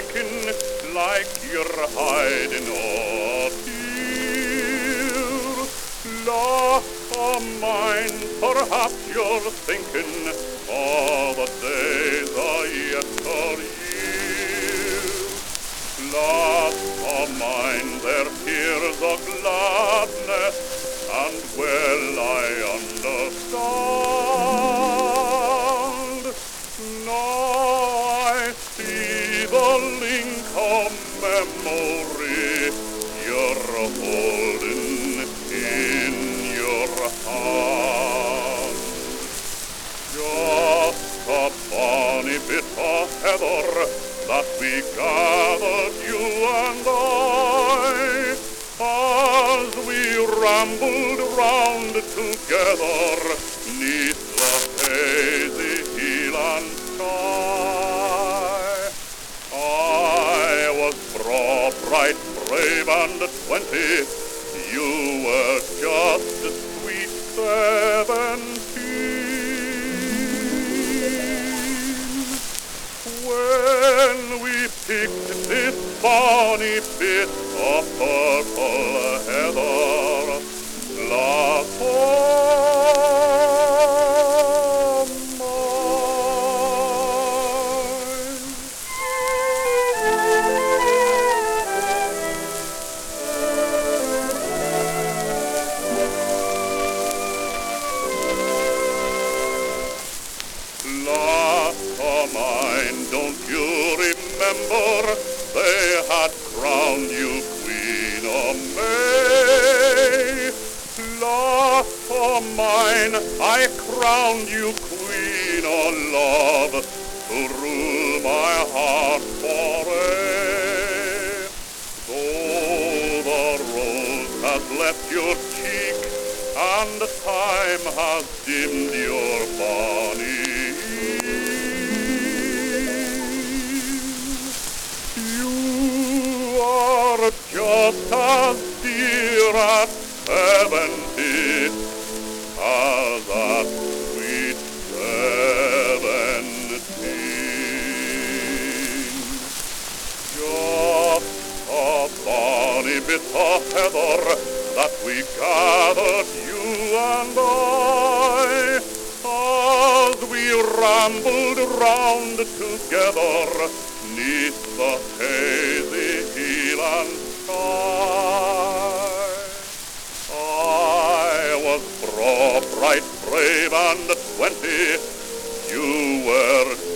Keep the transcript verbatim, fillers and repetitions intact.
thinking like you're hiding up here. Laugh of mine, perhaps you're thinking all the days of yesteryear. Laugh of mine, their tears of gladness, and well I understand. Now I see the link of memory you're holding in your hand. Just a bonny bit of heather that we gathered, you and I, as we rambled round together neath the hazy Hieland sky. I was broad, bright, brave, and twenty. You were just a sweet seventeen. When we picked this bonny bit of purple heather, laugh of mine. Laugh of mine, don't you remember they had crowned you Queen of May? Laugh of mine, I crowned you Queen of Love, to rule my heart forever. Though the rose has left your cheek, and time has dimmed your bonny, just as dear at seventy as at sweet seventeen. Just a bonny bit of heather that we gathered, you and I, as we rambled round together neath the hazy Hieland sky. I was broad, bright, brave, and twenty. You were